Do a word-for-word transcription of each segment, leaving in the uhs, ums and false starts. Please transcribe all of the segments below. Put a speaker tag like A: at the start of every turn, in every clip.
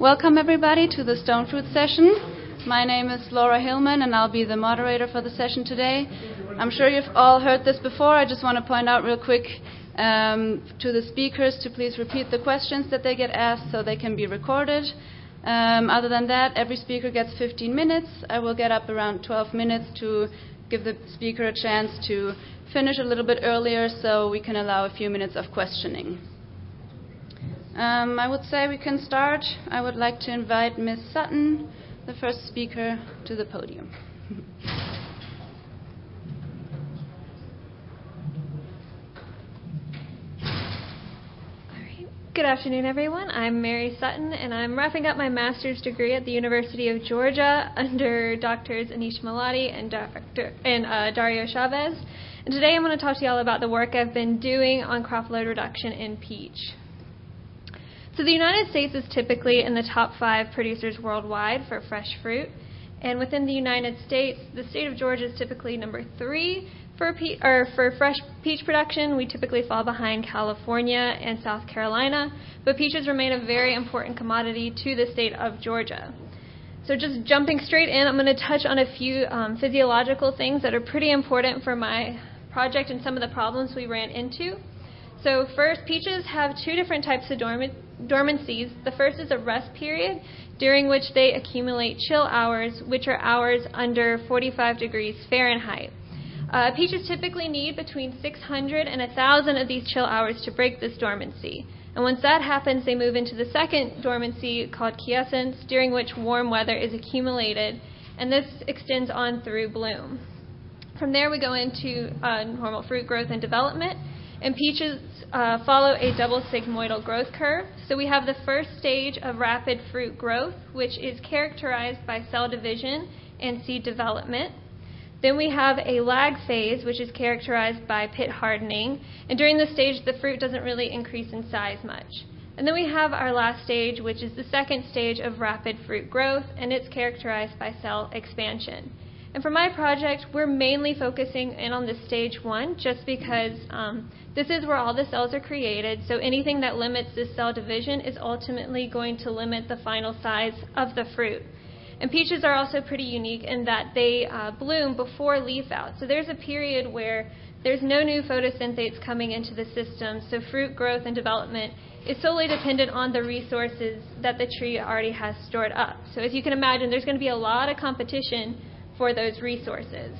A: Welcome everybody to the Stone Fruit session. My name is Laura Hillman and I'll be the moderator for the session today. I'm sure you've all heard this before. I just want to point out real quick um, to the speakers to please repeat the questions that they get asked so they can be recorded. Um, other than that, every speaker gets fifteen minutes. I will get up around twelve minutes to give the speaker a chance to finish a little bit earlier so we can allow a few minutes of questioning. Um, I would say we can start. I would like to invite Miz Sutton, the first speaker, to the podium.
B: Good afternoon, everyone. I'm Mary Sutton, and I'm wrapping up my master's degree at the University of Georgia under Doctors Anish Malati and, Doctor and uh, Dario Chavez. And today I'm going to talk to you all about the work I've been doing on crop load reduction in peach. So the United States is typically in the top five producers worldwide for fresh fruit. And within the United States, the state of Georgia is typically number three for pe- or for fresh peach production. We typically fall behind California and South Carolina, but peaches remain a very important commodity to the state of Georgia. So just jumping straight in, I'm going to touch on a few um, physiological things that are pretty important for my project and some of the problems we ran into. So first, peaches have two different types of dormant, dormancies. The first is a rest period, during which they accumulate chill hours, which are hours under forty-five degrees Fahrenheit. Uh, peaches typically need between six hundred and one thousand of these chill hours to break this dormancy. And once that happens, they move into the second dormancy called quiescence, during which warm weather is accumulated, and this extends on through bloom. From there, we go into uh, normal fruit growth and development. And peaches uh, follow a double sigmoidal growth curve. So we have the first stage of rapid fruit growth, which is characterized by cell division and seed development. Then we have a lag phase, which is characterized by pit hardening. And during this stage, the fruit doesn't really increase in size much. And then we have our last stage, which is the second stage of rapid fruit growth, and it's characterized by cell expansion. And for my project, we're mainly focusing in on this stage one just because um, this is where all the cells are created. So anything that limits this cell division is ultimately going to limit the final size of the fruit. And peaches are also pretty unique in that they uh, bloom before leaf out. So there's a period where there's no new photosynthase coming into the system. So fruit growth and development is solely dependent on the resources that the tree already has stored up. So as you can imagine, there's going to be a lot of competition for those resources.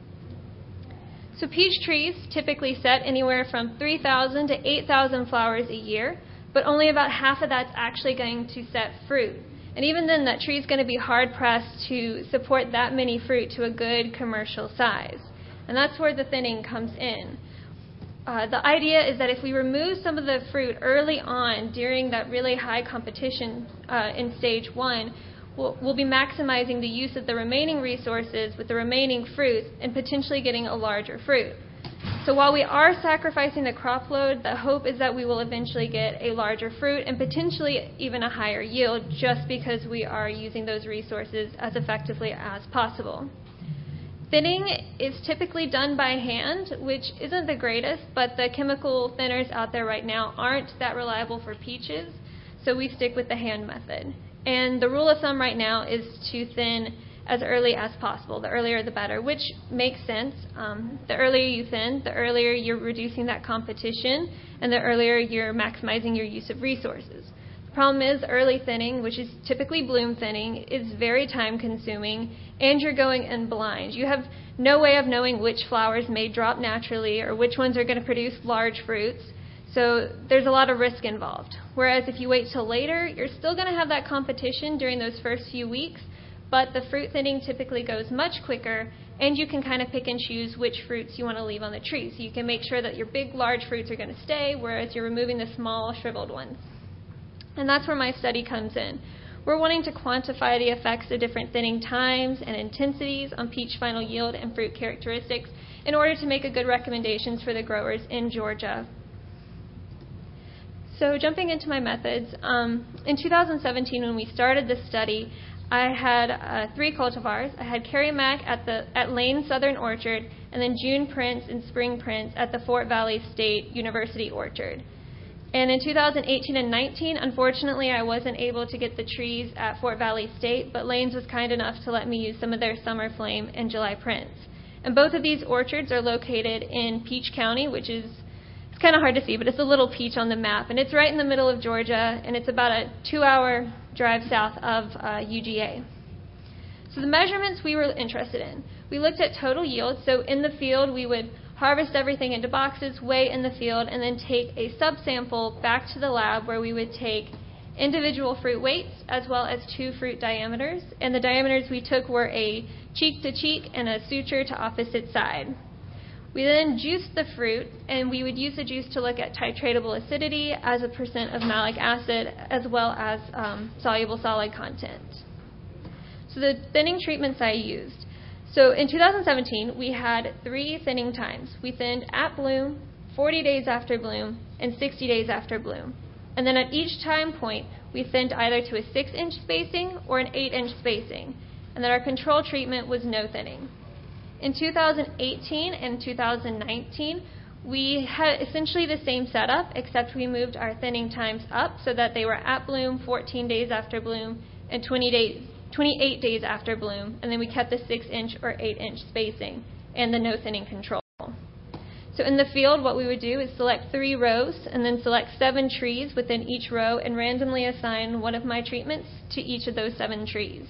B: So peach trees typically set anywhere from three thousand to eight thousand flowers a year, but only about half of that's actually going to set fruit. And even then, that tree is going to be hard-pressed to support that many fruit to a good commercial size. And that's where the thinning comes in. Uh, the idea is that if we remove some of the fruit early on during that really high competition uh, in stage one, we'll be maximizing the use of the remaining resources with the remaining fruits and potentially getting a larger fruit. So while we are sacrificing the crop load, the hope is that we will eventually get a larger fruit and potentially even a higher yield just because we are using those resources as effectively as possible. Thinning is typically done by hand, which isn't the greatest, but the chemical thinners out there right now aren't that reliable for peaches, so we stick with the hand method. And the rule of thumb right now is to thin as early as possible. The earlier the better, which makes sense. Um, the earlier you thin, the earlier you're reducing that competition, and the earlier you're maximizing your use of resources. The problem is early thinning, which is typically bloom thinning, is very time consuming, and you're going in blind. You have no way of knowing which flowers may drop naturally or which ones are going to produce large fruits. So there's a lot of risk involved. Whereas if you wait till later, you're still going to have that competition during those first few weeks, but the fruit thinning typically goes much quicker, and you can kind of pick and choose which fruits you want to leave on the tree. So you can make sure that your big, large fruits are going to stay, whereas you're removing the small, shriveled ones. And that's where my study comes in. We're wanting to quantify the effects of different thinning times and intensities on peach final yield and fruit characteristics in order to make a good recommendations for the growers in Georgia. So jumping into my methods, um, in two thousand seventeen when we started this study, I had uh, three cultivars. I had Kerry Mac at the at Lane Southern Orchard, and then June Prince and Spring Prince at the Fort Valley State University Orchard. And in two thousand eighteen and nineteen, unfortunately, I wasn't able to get the trees at Fort Valley State, but Lanes was kind enough to let me use some of their Summer Flame and July Prince. And both of these orchards are located in Peach County, which is, it's kind of hard to see, but it's a little peach on the map. And it's right in the middle of Georgia, and it's about a two-hour drive south of uh, U G A. So the measurements we were interested in, we looked at total yield. So in the field, we would harvest everything into boxes, weigh in the field, and then take a subsample back to the lab where we would take individual fruit weights as well as two fruit diameters. And the diameters we took were a cheek to cheek and a suture to opposite side. We then juiced the fruit, and we would use the juice to look at titratable acidity as a percent of malic acid as well as um, soluble solid content. So the thinning treatments I used. So in two thousand seventeen, we had three thinning times. We thinned at bloom, forty days after bloom, and sixty days after bloom. And then at each time point, we thinned either to a six inch spacing or an eight inch spacing. And then our control treatment was no thinning. In two thousand eighteen and two thousand nineteen, we had essentially the same setup, except we moved our thinning times up so that they were at bloom, fourteen days after bloom, and twenty days. twenty-eight days after bloom, and then we kept the six inch or eight inch spacing and the no thinning control. So in the field, what we would do is select three rows and then select seven trees within each row and randomly assign one of my treatments to each of those seven trees.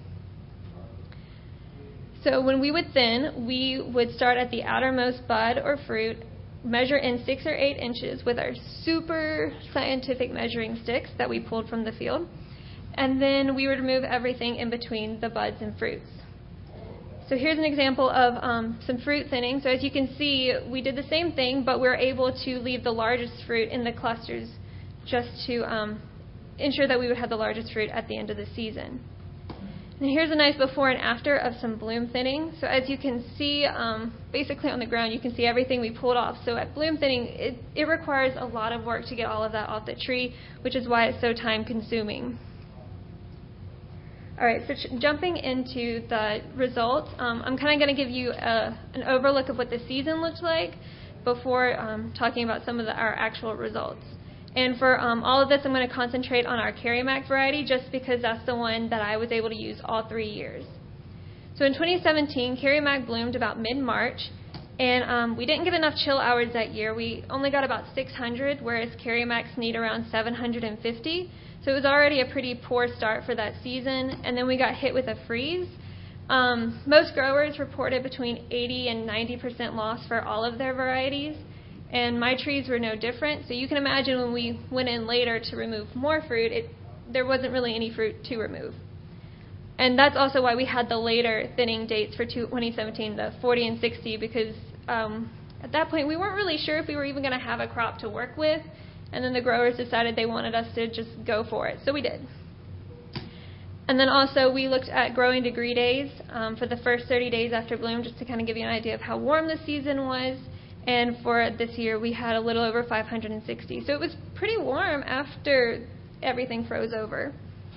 B: So when we would thin, we would start at the outermost bud or fruit, measure in six or eight inches with our super scientific measuring sticks that we pulled from the field. And then we would remove everything in between the buds and fruits. So here's an example of um, some fruit thinning. So as you can see, we did the same thing, but we're able to leave the largest fruit in the clusters just to um, ensure that we would have the largest fruit at the end of the season. And here's a nice before and after of some bloom thinning. So as you can see, um, basically on the ground, you can see everything we pulled off. So at bloom thinning, it, it requires a lot of work to get all of that off the tree, which is why it's so time consuming. All right, so ch- jumping into the results, um, I'm kind of going to give you a, an overlook of what the season looked like before um, talking about some of the, our actual results. And for um, all of this, I'm going to concentrate on our Kerrymac variety just because that's the one that I was able to use all three years. So in twenty seventeen, Kerrymac bloomed about mid-March, and um, we didn't get enough chill hours that year. We only got about six hundred, whereas Kerrymacs need around seven hundred fifty. So it was already a pretty poor start for that season, and then we got hit with a freeze. Um, most growers reported between eighty and ninety percent loss for all of their varieties, and my trees were no different. So you can imagine when we went in later to remove more fruit, it, there wasn't really any fruit to remove. And that's also why we had the later thinning dates for twenty seventeen, the forty and sixty, because um, at that point we weren't really sure if we were even going to have a crop to work with. And then the growers decided they wanted us to just go for it. So we did. And then also we looked at growing degree days um, for the first thirty days after bloom, just to kind of give you an idea of how warm the season was. And for this year, we had a little over five hundred sixty. So it was pretty warm after everything froze over.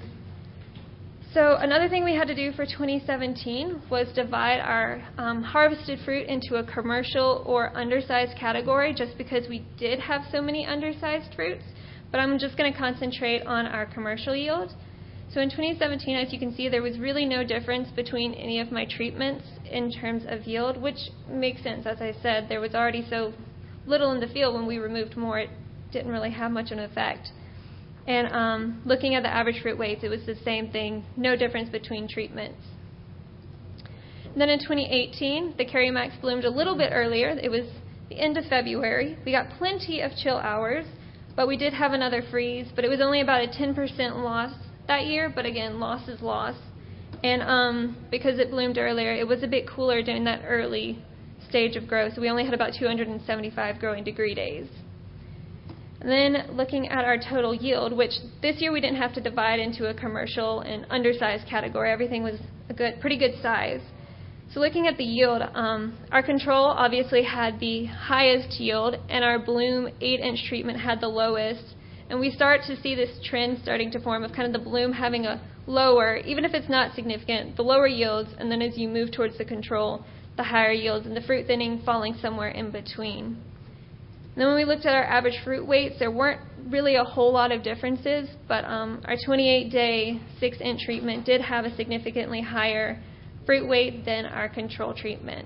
B: So another thing we had to do for twenty seventeen was divide our um, harvested fruit into a commercial or undersized category, just because we did have so many undersized fruits. But I'm just going to concentrate on our commercial yield. So in twenty seventeen, as you can see, there was really no difference between any of my treatments in terms of yield, which makes sense. As I said, there was already so little in the field. When we removed more, it didn't really have much of an effect. And um, looking at the average fruit weights, it was the same thing, no difference between treatments. And then in twenty eighteen, the Kerrymacs bloomed a little bit earlier. It was the end of February. We got plenty of chill hours, but we did have another freeze, but it was only about a ten percent loss that year. But again, loss is loss. And um, because it bloomed earlier, it was a bit cooler during that early stage of growth. So we only had about two hundred seventy-five growing degree days. And then looking at our total yield, which this year we didn't have to divide into a commercial and undersized category. Everything was a good, pretty good size. So looking at the yield, um, our control obviously had the highest yield, and our bloom eight inch treatment had the lowest. And we start to see this trend starting to form of kind of the bloom having a lower, even if it's not significant, the lower yields, and then as you move towards the control, the higher yields, and the fruit thinning falling somewhere in between. And then when we looked at our average fruit weights, there weren't really a whole lot of differences, but um, our twenty-eight day six-inch treatment did have a significantly higher fruit weight than our control treatment.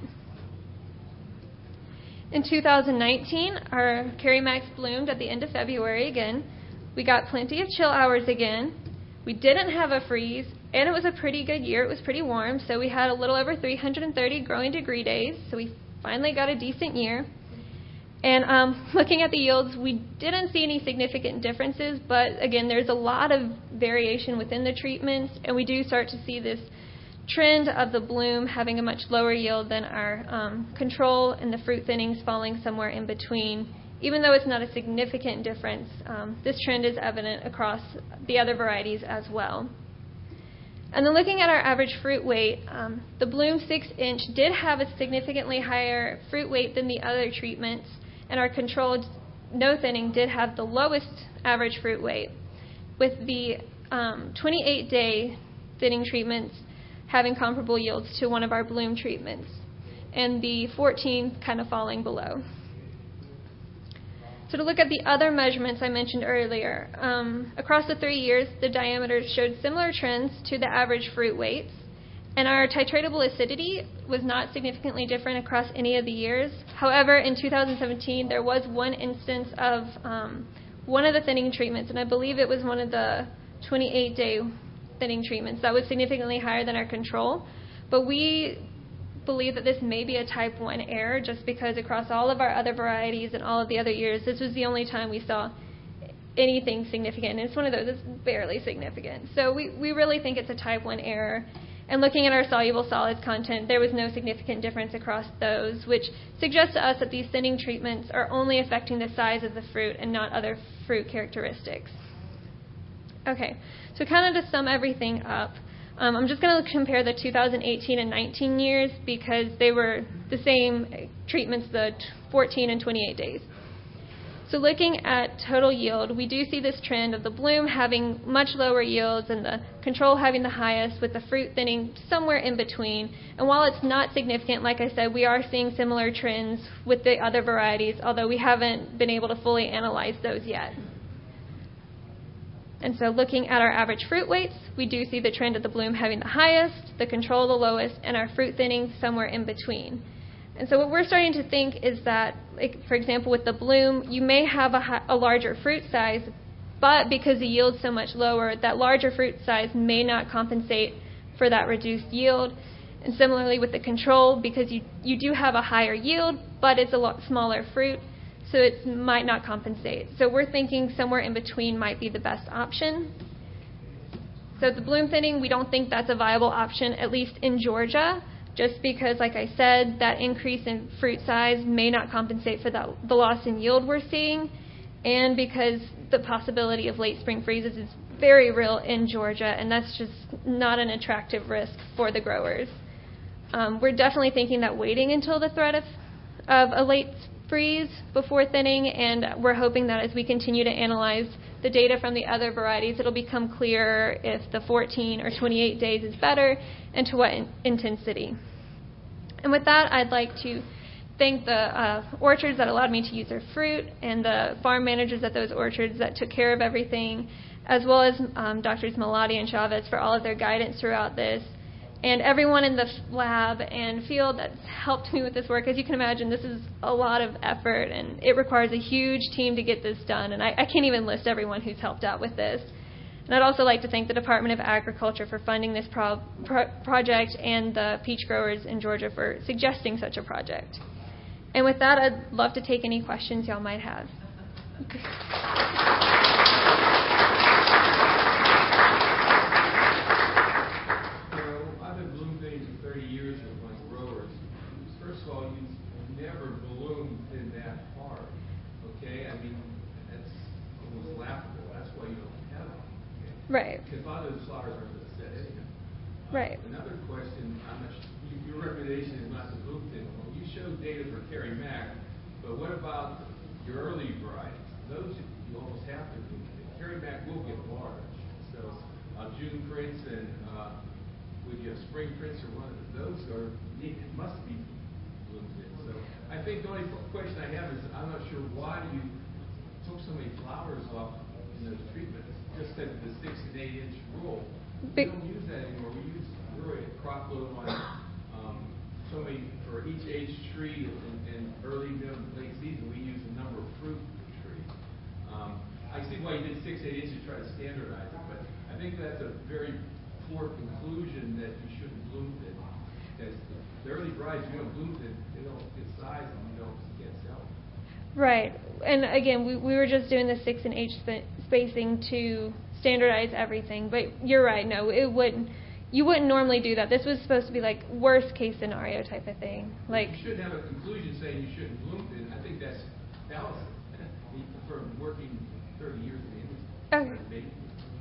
B: In two thousand nineteen, our Kerry Max bloomed at the end of February again. We got plenty of chill hours again. We didn't have a freeze, and it was a pretty good year. It was pretty warm, so we had a little over three hundred thirty growing degree days, so we finally got a decent year. And um, looking at the yields, we didn't see any significant differences, but again, there's a lot of variation within the treatments, and we do start to see this trend of the bloom having a much lower yield than our um, control, and the fruit thinnings falling somewhere in between. Even though it's not a significant difference, um, this trend is evident across the other varieties as well. And then looking at our average fruit weight, um, the Bloom six-inch did have a significantly higher fruit weight than the other treatments, and our controlled no thinning did have the lowest average fruit weight, with the um, twenty-eight day thinning treatments having comparable yields to one of our Bloom treatments, and the fourteen kind of falling below. So to look at the other measurements I mentioned earlier, um, across the three years, the diameters showed similar trends to the average fruit weights, and our titratable acidity was not significantly different across any of the years. However, in two thousand seventeen, there was one instance of um, one of the thinning treatments, and I believe it was one of the twenty-eight day thinning treatments that was significantly higher than our control. But we believe that this may be a type one error, just because across all of our other varieties and all of the other years, this was the only time we saw anything significant. And it's one of those that's barely significant. So we, we really think it's a type one error. And looking at our soluble solids content, there was no significant difference across those, which suggests to us that these thinning treatments are only affecting the size of the fruit and not other fruit characteristics. Okay, so kind of to sum everything up, Um, I'm just going to compare the two thousand eighteen and nineteen years because they were the same treatments, the fourteen and twenty-eight days. So looking at total yield, we do see this trend of the bloom having much lower yields and the control having the highest, with the fruit thinning somewhere in between. And while it's not significant, like I said, we are seeing similar trends with the other varieties, although we haven't been able to fully analyze those yet. And so looking at our average fruit weights, we do see the trend of the bloom having the highest, the control the lowest, and our fruit thinning somewhere in between. And so what we're starting to think is that, like, for example, with the bloom, you may have a, high, a larger fruit size, but because the yield's so much lower, that larger fruit size may not compensate for that reduced yield. And similarly with the control, because you, you do have a higher yield, but it's a lot smaller fruit, so it might not compensate. So we're thinking somewhere in between might be the best option. So the bloom thinning, we don't think that's a viable option, at least in Georgia, just because, like I said, that increase in fruit size may not compensate for that, the loss in yield we're seeing, and because the possibility of late spring freezes is very real in Georgia, and that's just not an attractive risk for the growers. Um, we're definitely thinking that waiting until the threat of, of a late freeze before thinning, and we're hoping that as we continue to analyze the data from the other varieties, it'll become clearer if the fourteen or twenty-eight days is better and to what in- intensity. And with that, I'd like to thank the uh, orchards that allowed me to use their fruit, and the farm managers at those orchards that took care of everything, as well as um, Doctors Malati and Chavez for all of their guidance throughout this, and everyone in the lab and field that's helped me with this work. As you can imagine, this is a lot of effort, and it requires a huge team to get this done, and I, I can't even list everyone who's helped out with this. And I'd also like to thank the Department of Agriculture for funding this pro- pro- project and the peach growers in Georgia for suggesting such a project. And with that, I'd love to take any questions y'all might have. Right.
C: Because a lot of those flowers aren't going to set anyhow. Uh,
B: right.
C: Another question, I'm not, you, your recommendation is not to bloom thin. Well, you showed data for Kerry Mac, but what about your early varieties? Those you almost have to bloom thin. Kerry Mac will get large. So uh, June Prince and uh, would you have Spring Prince or one of those are it must be bloom thin. So I think the only question I have is I'm not sure why you took so many flowers off in those treatments, just because of the six and eight inch rule. We don't use that anymore. We use really a crop load on um, so many for each age tree in, in early, mid, and late season. We use a number of fruit per tree. Um, I see why you did six, eight inches to try to standardize it, but I think that's a very poor conclusion that you shouldn't bloom thin. Because the early varieties, you don't bloom thin, they don't get size and you don't get sell.
B: Right. And again, we, we were just doing the six and eight sp- spacing to standardize everything. But you're right. No, it wouldn't. You wouldn't normally do that. This was supposed to be like worst case scenario type of thing. Like
C: you shouldn't have a conclusion saying you shouldn't bloom thin. I think that's fallacy. For working thirty years in the industry.
B: Okay.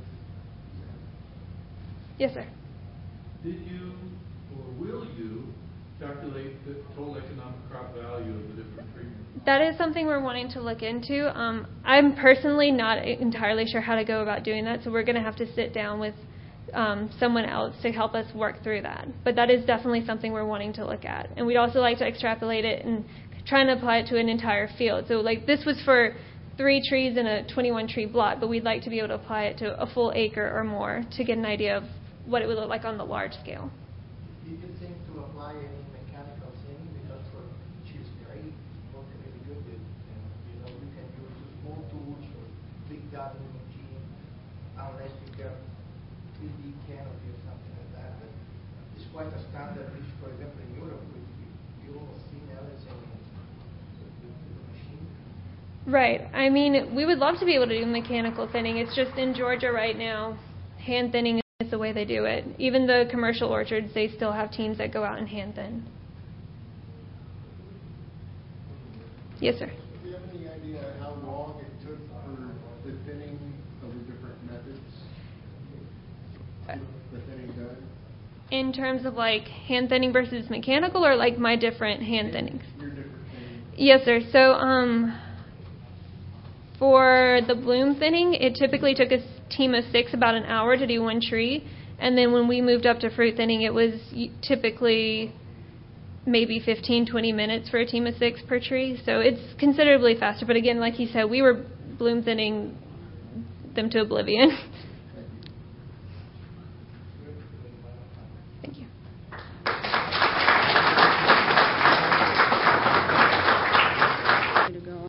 B: Yes, sir.
D: Did you or will you calculate the total economic crop value of the different treatments?
B: That is something we're wanting to look into. Um, I'm personally not entirely sure how to go about doing that, so we're going to have to sit down with um, someone else to help us work through that. But that is definitely something we're wanting to look at. And we'd also like to extrapolate it and try and apply it to an entire field. So like this was for three trees in a twenty-one tree block, but we'd like to be able to apply it to a full acre or more to get an idea of what it would look like on the large scale.
E: Do you think to apply any mechanical thinning, because for which is great, working really good with, and, you know, you can use small tools or big gardening machine, unless you get three D canopy or something like that. But it's quite a standard, which, for example, in Europe, we, you almost see everything with the machine.
B: Right. I mean, we would love to be able to do mechanical thinning. It's just in Georgia right now, hand thinning is the way they do it. Even the commercial orchards, they still have teams that go out and hand thin. Yes, sir.
F: Do you have any idea how long it took for the thinning of the different methods? The thinning done?
B: In terms of like hand thinning versus mechanical, or like my different hand thinnings?
F: Your different thinning.
B: Yes, sir. So, um, for the bloom thinning, it typically took a team of six about an hour to do one tree. And then when we moved up to fruit thinning, it was typically maybe fifteen, twenty minutes for a team of six per tree. So it's considerably faster. But again, like he said, we were bloom thinning them to oblivion.